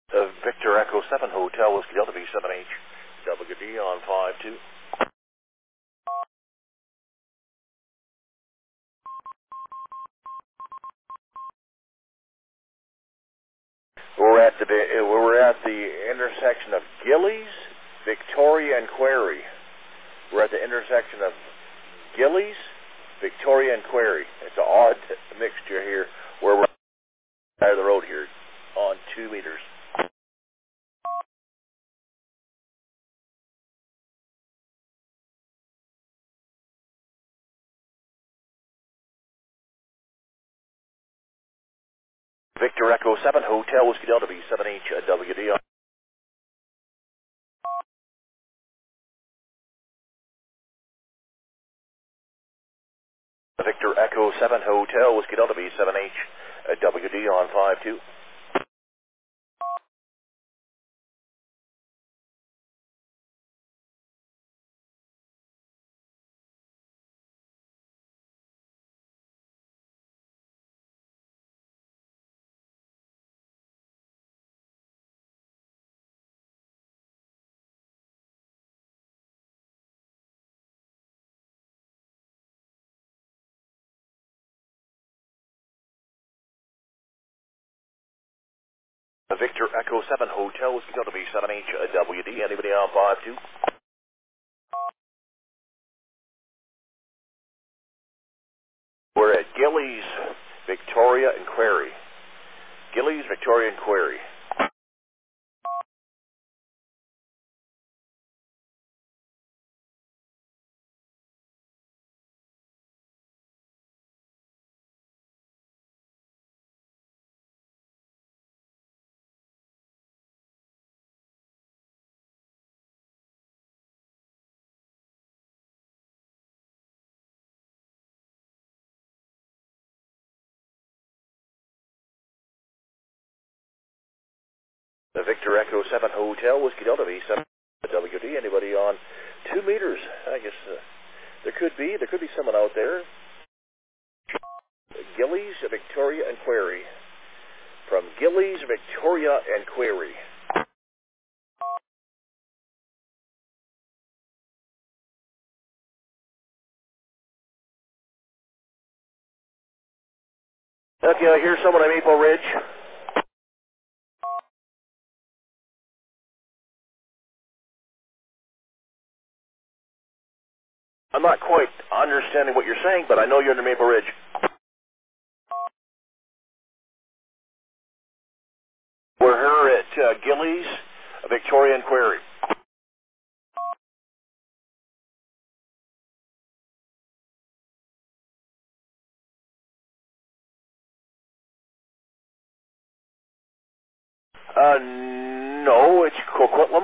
Victor Echo 7 Hotel, Whiskey Delta V7H, WD on 5-2. We're at the intersection of Gillies, Victoria, and Quarry. We're at the intersection of Gillies, Victoria, and Quarry. It's an odd mixture here where we're out of the road here on 2 meters. Victor Echo 7 Hotel, Whiskey Delta V7H, WD on. Victor Echo 7 Hotel, Whiskey Delta V7H, WD on 5-2. Victor Echo 7 Hotel, Whiskey Delta V7H, WD. Anybody on 5-2? We're at Gillies, Victoria, and Quarry. Gillies, Victoria, and Quarry. Victor Echo 7 Hotel, Whiskey Delta V7, WD. Anybody on 2 meters? I guess there could be someone out there. Gillies, Victoria, and Quarry. From Gillies, Victoria, and Quarry. Okay, I hear someone at Maple Ridge. I'm not quite understanding what you're saying, but I know you're in Maple Ridge. We're here at Gillies, Victoria, and Quarry. No, it's Coquitlam.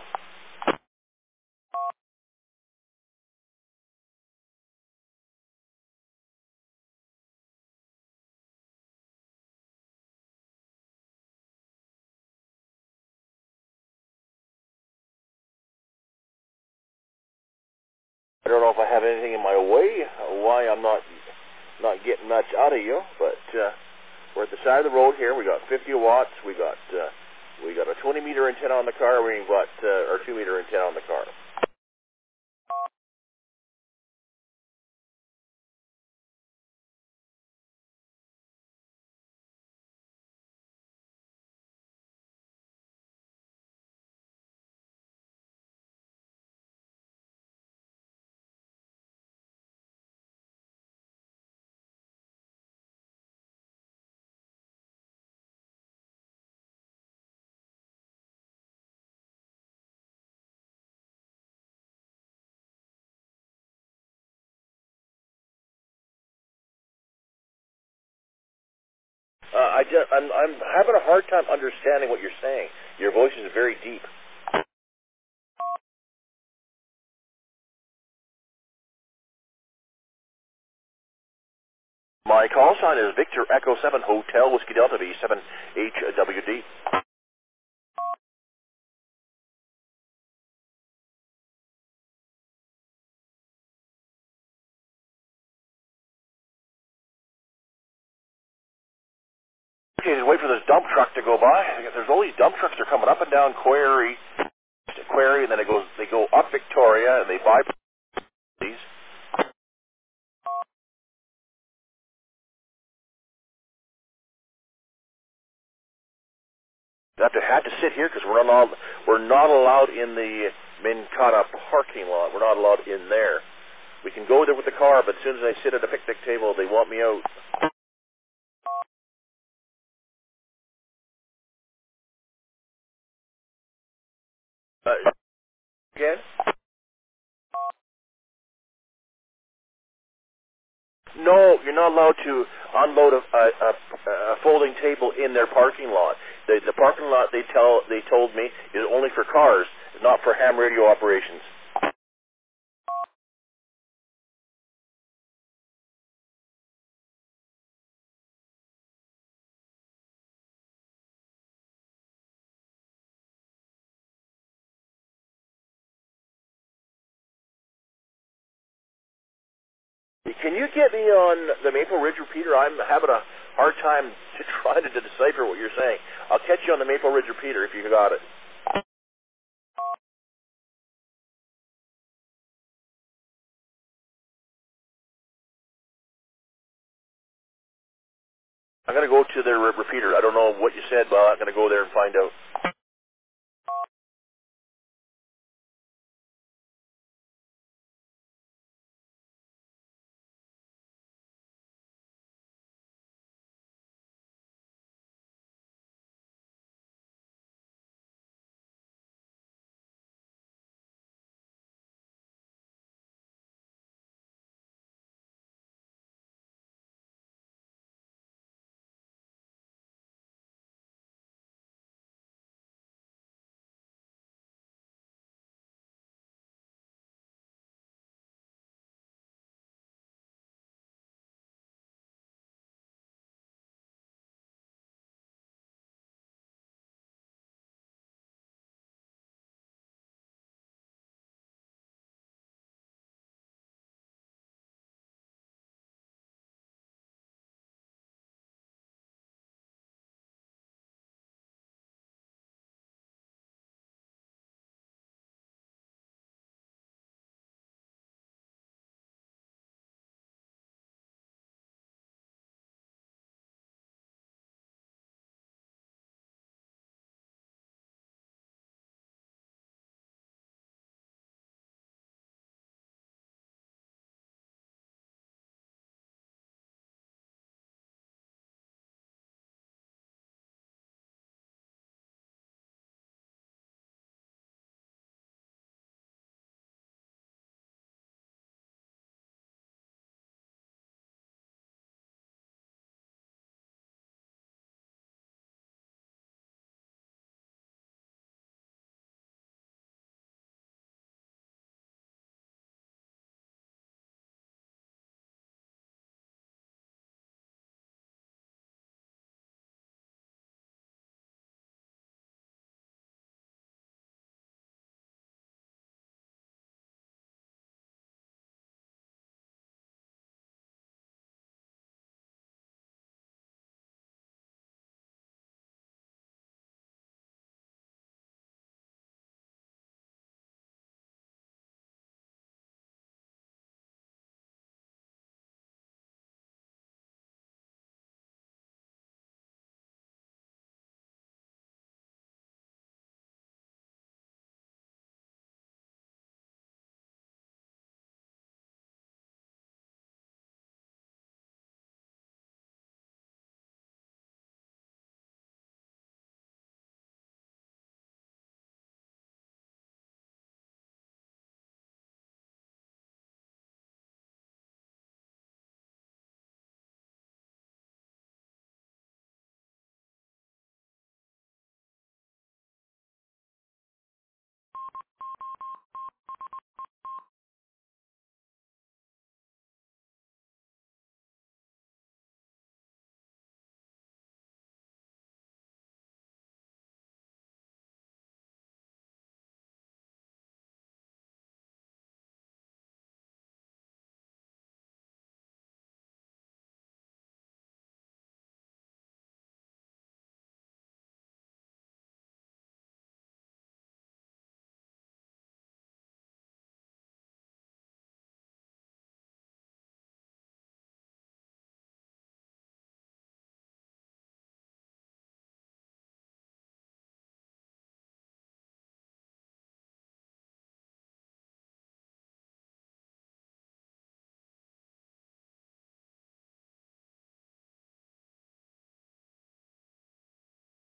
I don't know if I have anything in my way, why I'm not getting much out of you, but we're at the side of the road here. We got 50 watts. We got a 20 meter antenna on the car. We've got our 2 meter antenna on the car. I'm having a hard time understanding what you're saying. Your voice is very deep. My call sign is Victor Echo 7 Hotel, Whiskey Delta V7HWD. Okay, just wait for this dump truck to go by. There's all these dump trucks. They're coming up and down Quarry, and then they go up Victoria, and they buy these. Had to sit here because we're not allowed in the Mincata parking lot. We're not allowed in there. We can go there with the car, but as soon as I sit at a picnic table, they want me out. Again? No, you're not allowed to unload a folding table in their parking lot. The parking lot they told me is only for cars, not for ham radio operations. Can you get me on the Maple Ridge repeater? I'm having a hard time trying to decipher what you're saying. I'll catch you on the Maple Ridge repeater if you got it. I'm going to go to their repeater. I don't know what you said, but I'm going to go there and find out.